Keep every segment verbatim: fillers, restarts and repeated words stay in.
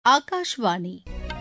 ஆகாஷ்வாணி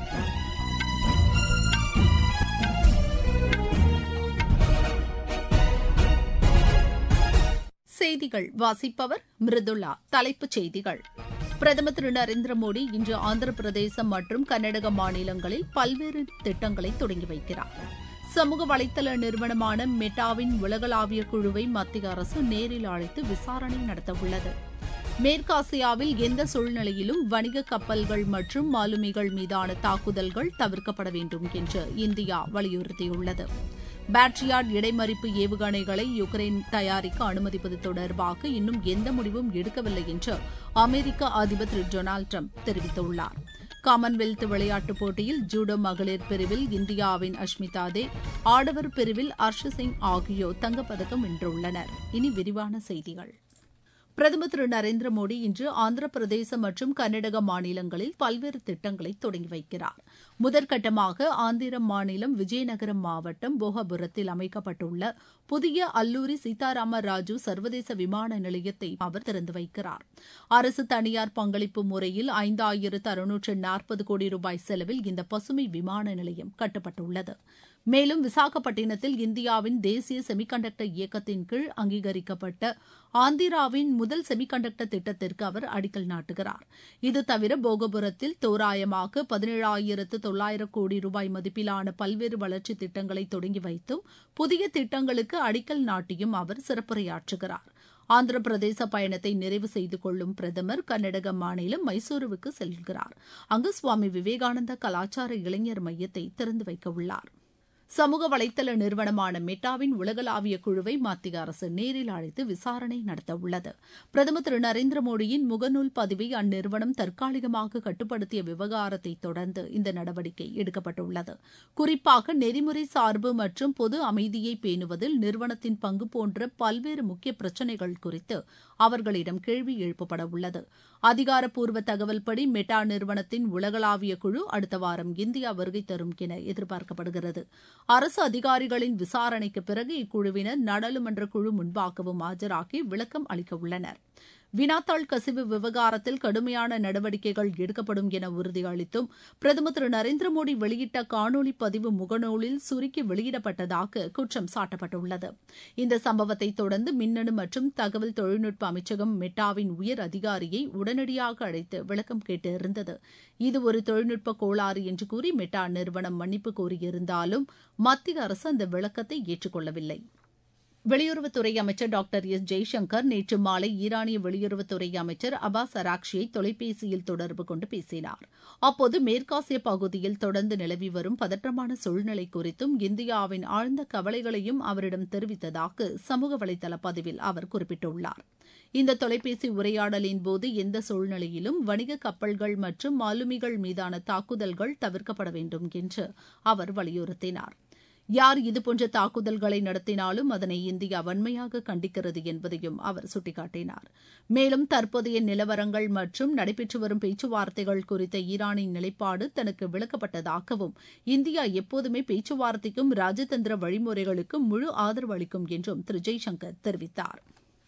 செய்திகள் வாசிப்பவர் மிருதுளா. தலைப்புச் செய்திகள். பிரதமர் திரு நரேந்திர மோடி இன்று ஆந்திர பிரதேசம் மற்றும் கர்நாடக மாநிலங்களில் பல்வேறு திட்டங்களை தொடங்கி வைக்கிறார். சமூக வலைதள நிறுவனமான மெட்டாவின் உலகளாவிய குழுவை மத்திய அரசு நேரில் அழைத்து விசாரணை நடத்தவுள்ளது. மேற்காசியாவில் எந்த சூழ்நிலையிலும் வணிக கப்பல்கள் மற்றும் மாலுமிகள் மீதான தாக்குதல்கள் தவிர்க்கப்பட வேண்டும் என்று இந்தியா வலியுறுத்தியுள்ளது. பேட்ரியாட் இடைமறிப்பு ஏவுகணைகளை யுக்ரைன் தயாரிக்க அனுமதிப்பது தொடர்பாக இன்னும் எந்த முடிவும் எடுக்கவில்லை என்று அமெரிக்க அதிபர் திரு டொனால்டு டிரம்ப் தெரிவித்துள்ளார். காமன்வெல்த் விளையாட்டுப் போட்டியில் ஜூடோ மகளிர் பிரிவில் இந்தியாவின் அஷ்மிதா தே, ஆடவர் பிரிவில் ஹர்ஷ் சிங் ஆகியோர் தங்கப்பதக்கம் வென்றுள்ளனர். இனி விரிவான செய்திகள். பிரதமர் திரு நரேந்திர மோடி இன்று ஆந்திர பிரதேசம் மற்றும் கர்நாடக மாநிலங்களில் பல்வேறு திட்டங்களை தொடங்கி வைக்கிறார். முதற்கட்டமாக ஆந்திர மாநிலம் விஜயநகரம் மாவட்டம் போகபுரத்தில் அமைக்கப்பட்டுள்ள புதிய அல்லூரி சீதாராம ராஜு சர்வதேச விமான நிலையத்தை அவர் திறந்து வைக்கிறார். அரசு தனியார் பங்களிப்பு முறையில் ஐந்தாயிரத்து அறுநூற்று நாற்பது கோடி ரூபாய் செலவில் இந்த பசுமை விமான நிலையம் கட்டப்பட்டுள்ளது. மேலும் விசாகப்பட்டினத்தில் இந்தியாவின் தேசிய செமிகண்டக்டர் இயக்கத்தின் கீழ் அங்கீகரிக்கப்பட்ட ஆந்திராவின் முதல் செமிகண்டக்டர் திட்டத்திற்கு அவர் அடிக்கல் நாட்டுகிறார். இது தவிர போகபுரத்தில் தோராயமாக பதினேழாயிரத்து தொள்ளாயிரம் கோடி ரூபாய் மதிப்பிலான பல்வேறு வளர்ச்சித் திட்டங்களை தொடங்கி வைத்தும் புதிய திட்டங்களுக்கு அடிக்கல் நாட்டியும் அவர் சிறப்புரையாற்றுகிறார். ஆந்திர பிரதேச பயணத்தை நிறைவு செய்து கொள்ளும் பிரதமர் கர்நாடக மாநிலம் மைசூருவுக்கு செல்கிறார். அங்கு சுவாமி விவேகானந்தா கலாச்சார இளைஞர் மையத்தை திறந்து வைக்க உள்ளார். சமூக வலைதள நிறுவனமான மெட்டாவின் உலகளாவிய குழுவை மத்திய அரசு நேரில் அழைத்து விசாரணை நடத்தவுள்ளது. பிரதமர் திரு நரேந்திர மோடியின் முகநூல் பதிவை அந்நிறுவனம் தற்காலிகமாக கட்டுப்படுத்திய விவகாரத்தை தொடர்ந்து இந்த நடவடிக்கை எடுக்கப்பட்டுள்ளது. குறிப்பாக நெறிமுறை சார்பு மற்றும் பொது அமைதியை பேணுவதில் நிறுவனத்தின் பங்கு போன்ற பல்வேறு முக்கிய பிரச்சினைகள் குறித்து அவர்களிடம் கேள்வி எழுப்பப்பட உள்ளது. அதிகாரப்பூர்வ தகவல்படி மெட்டா நிறுவனத்தின் உலகளாவிய குழு அடுத்த வாரம் இந்தியா வருகை தரும் என எதிர்பார்க்கப்படுகிறது. அரசு அதிகாரிகளின் விசாரணைக்கு பிறகு இக்குழுவினர் நாடாளுமன்ற குழு முன்பாகவும் ஆஜராகி விளக்கம் அளிக்க உள்ளனர். வினாத்தாள் கசிவு விவகாரத்தில் கடுமையான நடவடிக்கைகள் எடுக்கப்படும் என உறுதியளித்தும் பிரதமர் திரு நரேந்திர மோடி வெளியிட்ட காணொலி பதிவு முகநூலில் சுருக்கி வெளியிடப்பட்டதாக குற்றம் சாட்டப்பட்டுள்ளது. இந்த சம்பவத்தை தொடர்ந்து மின்னணு மற்றும் தகவல் தொழில்நுட்ப அமைச்சகம் மெட்டாவின் உயர் அதிகாரியை உடனடியாக அழைத்து விளக்கம் கேட்டிருந்தது. இது ஒரு தொழில்நுட்ப கோளாறு என்று கூறி மெட்டா நிறுவனம் மன்னிப்பு கோரியிருந்தாலும் மத்திய அரசு அந்த விளக்கத்தை ஏற்றுக்கொள்ளவில்லை. வெளியுறவுத்துறை அமைச்சர் டாக்டர் எஸ் ஜெய்சங்கர் நேற்று மாலை ஈரானிய வெளியுறவுத்துறை அமைச்சர் அபாஸ் அராக்ஷியை தொலைபேசியில் தொடர்பு கொண்டு பேசினார். அப்போது மேற்காசிய பகுதியில் தொடர்ந்து நிலவி வரும் பதற்றமான சூழ்நிலை குறித்தும் இந்தியாவின் ஆழ்ந்த கவலைகளையும் அவரிடம் தெரிவித்ததாக சமூக வலைதள பதிவில் அவர் குறிப்பிட்டுள்ளார். இந்த தொலைபேசி உரையாடலின் போது எந்த சூழ்நிலையிலும் வணிக கப்பல்கள் மற்றும் மாலுமிகள் மீதான தாக்குதல்கள் தவிர்க்கப்பட வேண்டும் என்று அவர் வலியுறுத்தினார். யார் இதுபோன்ற தாக்குதல்களை நடத்தினாலும் அதனை இந்தியா வன்மையாக கண்டிக்கிறது என்பதையும் அவர் சுட்டிக்காட்டினார். மேலும் தற்போதைய நிலவரங்கள் மற்றும் நடைபெற்று வரும் பேச்சுவார்த்தைகள் குறித்த ஈரானின் நிலைப்பாடு தனக்கு விளக்கப்பட்டதாகவும் இந்தியா எப்போதுமே பேச்சுவார்த்தைக்கும் ராஜதந்திர வழிமுறைகளுக்கும் முழு ஆதரவு அளிக்கும் என்றும் திரு ஜெய்சங்கர் தெரிவித்தார்.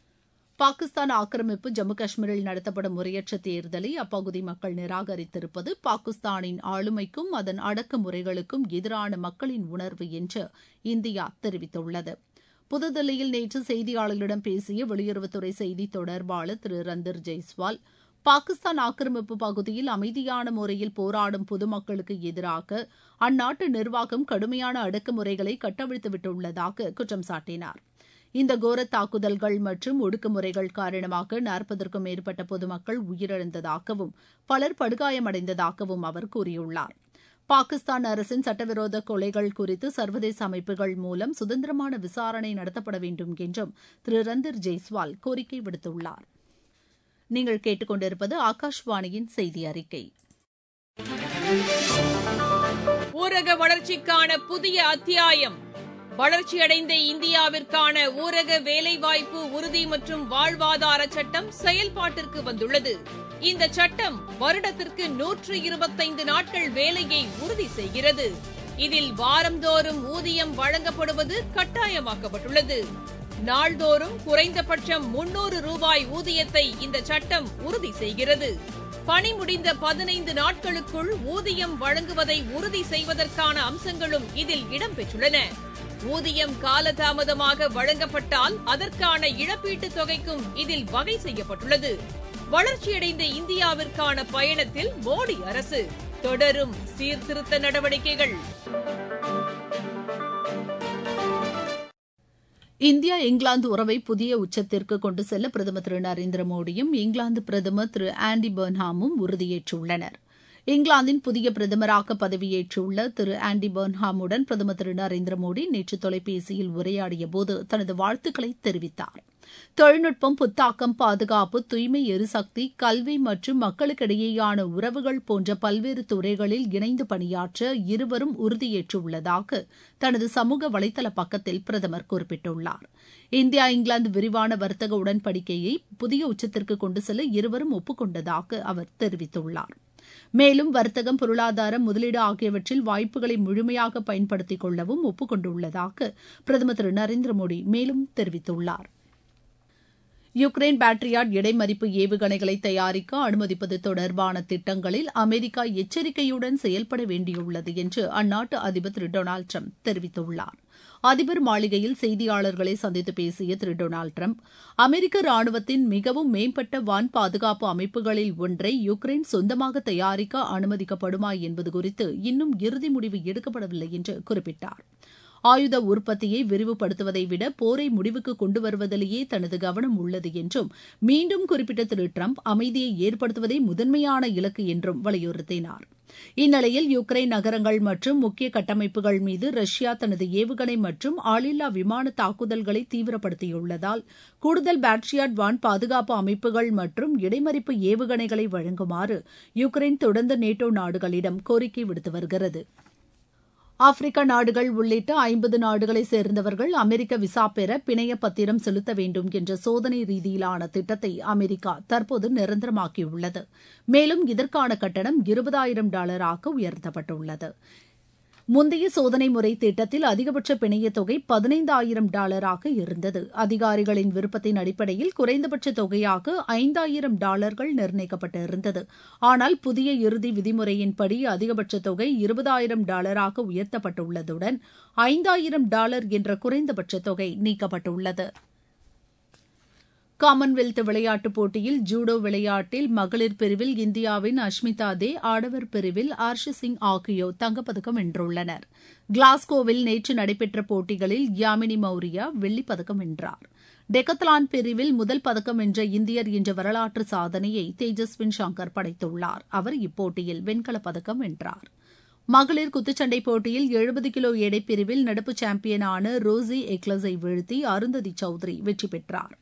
பாகிஸ்தான் ஆக்கிரமிப்பு ஜம்மு காஷ்மீரில் நடத்தப்படும் முறையற்ற தேர்தலை அப்பகுதி மக்கள் நிராகரித்திருப்பது பாகிஸ்தானின் ஆளுமைக்கும் அதன் அடக்குமுறைகளுக்கும் எதிரான மக்களின் உணர்வு என்று இந்தியா தெரிவித்துள்ளது. புதுதில்லியில் நேற்று செய்தியாளர்களிடம் பேசிய வெளியுறவுத்துறை செய்தி தொடர்பாளர் திரு ரந்தர் ஜெய்ஸ்வால், பாகிஸ்தான் ஆக்கிரமிப்பு பகுதியில் அமைதியான முறையில் போராடும் பொதுமக்களுக்கு எதிராக அந்நாட்டு நிர்வாகம் கடுமையான அடக்குமுறைகளை கட்டவிழ்த்துவிட்டுள்ளதாக குற்றம் சாட்டினார். இந்த கோர தாக்குதல்கள் மற்றும் ஒடுக்குமுறைகள் காரணமாக நாற்பதற்கும் மேற்பட்ட பொதுமக்கள் உயிரிழந்ததாகவும் பலர் படுகாயமடைந்ததாகவும் அவர் கூறியுள்ளார். பாகிஸ்தான் அரசின் சட்டவிரோத கொலைகள் குறித்து சர்வதேச அமைப்புகள் மூலம் சுதந்திரமான விசாரணை நடத்தப்பட வேண்டும் என்றும் திரு ரந்தர் ஜெய்ஸ்வால் கோரிக்கை விடுத்துள்ளார். நீங்கள் கேட்டுக்கொண்டிருப்பது ஆகாஷ்வாணியின் செய்தி அறிக்கை. ஊரக வளர்ச்சிக்கான புதிய அத்தியாயம். வளர்ச்சியடைந்த இந்தியாவிற்கான ஊரக வேலைவாய்ப்பு உறுதி மற்றும் வாழ்வாதார சட்டம் செயல்பாட்டிற்கு வந்துள்ளது. இந்த சட்டம் வருடத்திற்கு நூற்று இருபத்தைந்து நாட்கள் வேலையை உறுதி செய்கிறது. இதில் வாரந்தோறும் ஊதியம் வழங்கப்படுவது கட்டாயமாக்கப்பட்டுள்ளது. நாள்தோறும் குறைந்தபட்சம் முன்னூறு ரூபாய் ஊதியத்தை இந்த சட்டம் உறுதி செய்கிறது. பணி முடிந்த பதினைந்து நாட்களுக்குள் ஊதியம் வழங்குவதை உறுதி செய்வதற்கான அம்சங்களும் இதில் இடம்பெற்றுள்ளன. ஊதியம் காலதாமதமாக வழங்கப்பட்டால் அதற்கான இழப்பீட்டுத் தொகைக்கும் இதில் வகை செய்யப்பட்டுள்ளது. வளர்ச்சியடைந்த இந்தியாவிற்கான பயணத்தில் மோடி அரசு தொடரும் சீர்திருத்த நடவடிக்கைகள். இந்தியா இங்கிலாந்து உறவை புதிய உச்சத்திற்கு கொண்டு செல்ல பிரதமர் திரு நரேந்திர மோடியும் இங்கிலாந்து பிரதமர் திரு ஆண்டி பர்ன்ஹாமும் உறுதியேற்றுள்ளனர். இங்கிலாந்தின் புதிய பிரதமராக பதவியேற்றுள்ள திரு ஆண்டி பர்ன்ஹாமுடன் பிரதமர் திரு நரேந்திர மோடி நேற்று தொலைபேசியில் உரையாடியபோது தனது வாழ்த்துக்களை தெரிவித்தார். தொழில்நுட்பம், புத்தாக்கம், பாதுகாப்பு, தூய்மை எரிசக்தி, கல்வி மற்றும் மக்களுக்கிடையேயான உறவுகள் போன்ற பல்வேறு துறைகளில் இணைந்து பணியாற்ற இருவரும் உறுதியேற்றுள்ளதாக தனது சமூக வலைதள பக்கத்தில் பிரதமர் குறிப்பிட்டுள்ளார். இந்தியா இங்கிலாந்து விரிவான வர்த்தக உடன்படிக்கையை புதிய உச்சத்திற்கு கொண்டு செல்ல இருவரும் ஒப்புக்கொண்டதாக அவர் தெரிவித்துள்ளார். மேலும் வர்த்தகம், பொருளாதாரம், முதலீடு ஆகியவற்றில் வாய்ப்புகளை முழுமையாக பயன்படுத்திக் கொள்ளவும் ஒப்புக்கொண்டுள்ளதாக பிரதமர் திரு நரேந்திர மோடி மேலும் தெரிவித்துள்ளார். யுக்ரைன் பேட்ரியாட் இடைமறிப்பு ஏவுகணைகளை தயாரிக்க அனுமதிப்பது தொடர்பான திட்டங்களில் அமெரிக்கா எச்சரிக்கையுடன் செயல்பட வேண்டியுள்ளது என்று அந்நாட்டு அதிபர் திரு டொனால்டு டிரம்ப் தெரிவித்துள்ளார். அதிபர் மாளிகையில் செய்தியாளர்களை சந்தித்து பேசிய திரு டொனால்டு டிரம்ப், அமெரிக்க ராணுவத்தின் மிகவும் மேம்பட்ட வான் பாதுகாப்பு அமைப்புகளில் ஒன்றை யுக்ரைன் சொந்தமாக தயாரிக்க அனுமதிக்கப்படுமா என்பது குறித்து இன்னும் இறுதி முடிவு எடுக்கப்படவில்லை என்று குறிப்பிட்டார். ஆயுத உற்பத்தியை விரிவுபடுத்துவதை விட போரை முடிவுக்கு கொண்டு வருவதிலேயே தனது கவனம் உள்ளது என்றும் மீண்டும் குறிப்பிட்ட திரு டிரம்ப், அமைதியை ஏற்படுத்துவதே முதன்மையான இலக்கு என்றும் வலியுறுத்தினார். இந்நிலையில் யுக்ரைன் நகரங்கள் மற்றும் முக்கிய கட்டமைப்புகள் மீது ரஷ்யா தனது ஏவுகணை மற்றும் ஆளில்லா விமான தாக்குதல்களை தீவிரப்படுத்தியுள்ளதால் கூடுதல் பேட்ரியாட் வான் பாதுகாப்பு அமைப்புகள் மற்றும் இடைமறிப்பு ஏவுகணைகளை வழங்குமாறு யுக்ரைன் தொடர்ந்து நேட்டோ நாடுகளிடம் கோரிக்கை விடுத்து வருகிறது. ஆப்பிரிக்க நாடுகள் உள்ளிட்ட ஐம்பது நாடுகளைச் சேர்ந்தவர்கள் அமெரிக்க விசா பெற பிணைய பத்திரம் செலுத்த வேண்டும் என்ற சோதனை ரீதியிலான திட்டத்தை அமெரிக்கா தற்போது நிரந்தரமாக்கியுள்ளது. மேலும் இதற்கான கட்டணம் இருபதாயிரம் டாலராக உயர்த்தப்பட்டுள்ளது. முந்தைய சோதனை முறை திட்டத்தில் அதிகபட்ச பிணையத் தொகை பதினைந்தாயிரம் டாலராக இருந்தது. அதிகாரிகளின் விருப்பத்தின் அடிப்படையில் குறைந்தபட்ச தொகையாக ஐந்தாயிரம் டாலர்கள் நிர்ணயிக்கப்பட்டிருந்தது. ஆனால் புதிய இறுதி விதிமுறையின்படி அதிகபட்ச தொகை இருபதாயிரம் டாலராக உயர்த்தப்பட்டுள்ளதுடன் ஐந்தாயிரம் டாலர் என்ற குறைந்தபட்ச தொகை நீக்கப்பட்டுள்ளது. காமன்வெல்த் விளையாட்டுப் போட்டியில் ஜூடோ விளையாட்டில் மகளிர் பிரிவில் இந்தியாவின் அஷ்மிதா தே, ஆடவர் பிரிவில் ஹர்ஷ் சிங் ஆகியோர் தங்கப்பதக்கம் வென்றுள்ளனர். கிளாஸ்கோவில் நேற்று நடைபெற்ற போட்டிகளில் யாமினி மௌரியா வெள்ளிப்பதக்கம் வென்றார். டெக்கத்லான் பிரிவில் முதல் பதக்கம் வென்ற இந்தியர் என்ற வரலாற்று சாதனையை தேஜஸ்வின் சங்கர் படைத்துள்ளார். அவர் இப்போட்டியில் வெண்கலப் பதக்கம் வென்றார். மகளிர் குத்துச்சண்டை போட்டியில் எழுபது கிலோ எடை பிரிவில் நடப்பு சாம்பியனான ரோசி எக்லஸை வீழ்த்தி அருந்ததி சௌத்ரி வெற்றி பெற்றார்.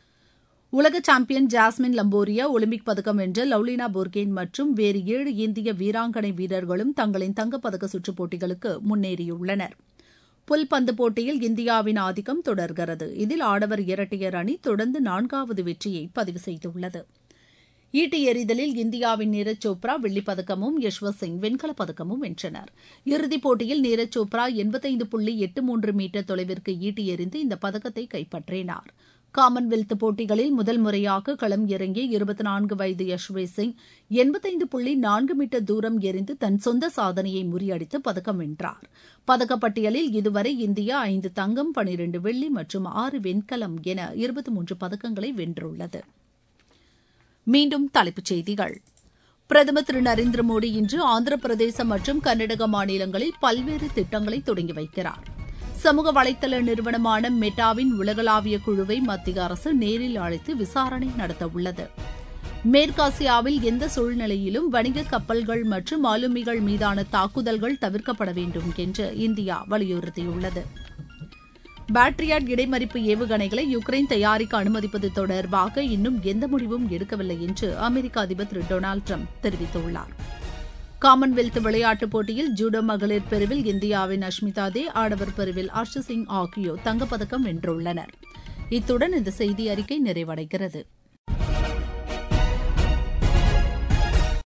உலக சாம்பியன் ஜாஸ்மின் லம்போரியா, ஒலிம்பிக் பதக்கம் வென்ற லவ்லினா போர்கேன் மற்றும் வேறு ஏழு இந்திய வீராங்கனை வீரர்களும் தங்களின் தங்கப்பதக்க சுற்றுப் போட்டிகளுக்கு முன்னேறியுள்ளனர். புல்பந்து போட்டியில் இந்தியாவின் ஆதிக்கம் தொடர்கிறது. இதில் ஆடவர் இரட்டையர் அணி தொடர்ந்து நான்காவது வெற்றியை பதிவு செய்துள்ளது. ஈட்டி எறிதலில் இந்தியாவின் நீரஜ் சோப்ரா வெள்ளிப்பதக்கமும் யஷ்வந்த் சிங் வெண்கலப் பதக்கமும் வென்றனர். இறுதிப் போட்டியில் நீரஜ் சோப்ரா எண்பத்தைந்து புள்ளி எட்டு மூன்று மீட்டர் தொலைவிற்கு ஈட்டி எறிந்து இந்த பதக்கத்தை கைப்பற்றினார். காமன்வெல்த் போட்டிகளில் முதல் முறையாக களம் இறங்கிய இருபத்தி நான்கு வயது யஷ்வந்த் சிங் எண்பத்தைந்து புள்ளி நான்கு மீட்டர் தூரம் எறிந்து தன் சொந்த சாதனையை முறியடித்து பதக்கம் வென்றார். பதக்கப்பட்டியலில் இதுவரை இந்தியா ஐந்து தங்கம், பனிரண்டு வெள்ளி மற்றும் ஆறு வெண்கலம் என இருபத்தி மூன்று பதக்கங்களை வென்றுள்ளது. மீண்டும் தலைப்புச் செய்திகள். பிரதமர் திரு நரேந்திர மோடி இன்று ஆந்திர பிரதேசம் மற்றும் கர்நாடக மாநிலங்களில் பல்வேறு திட்டங்களை தொடங்கி வைக்கிறார். சமூக வலைதள நிறுவனமான மெட்டாவின் உலகளாவிய குழுவை மத்திய அரசு நேரில் அழைத்து விசாரணை நடத்தவுள்ளது. மேற்காசியாவில் எந்த சூழ்நிலையிலும் வணிக கப்பல்கள் மற்றும் ஆளுமிகள் மீதான தாக்குதல்கள் தவிர்க்கப்பட வேண்டும் என்று இந்தியா வலியுறுத்தியுள்ளது. பேட்ரியாட் இடைமறிப்பு ஏவுகணைகளை யுக்ரைன் தயாரிக்க அனுமதிப்பது தொடர்பாக இன்னும் எந்த முடிவும் எடுக்கவில்லை என்று அமெரிக்க அதிபர் திரு டொனால்டு டிரம்ப் தெரிவித்துள்ளார். காமன்வெல்த் விளையாட்டுப் போட்டியில் ஜூடோ மகளிர் பிரிவில் இந்தியாவின் அஷ்மிதா தே, ஆடவர் பிரிவில் ஹர்ஷ் சிங் ஆகியோர் தங்கப்பதக்கம் வென்றுள்ளனர். இத்துடன் இந்த செய்தி அறிக்கை நிறைவடைகிறது.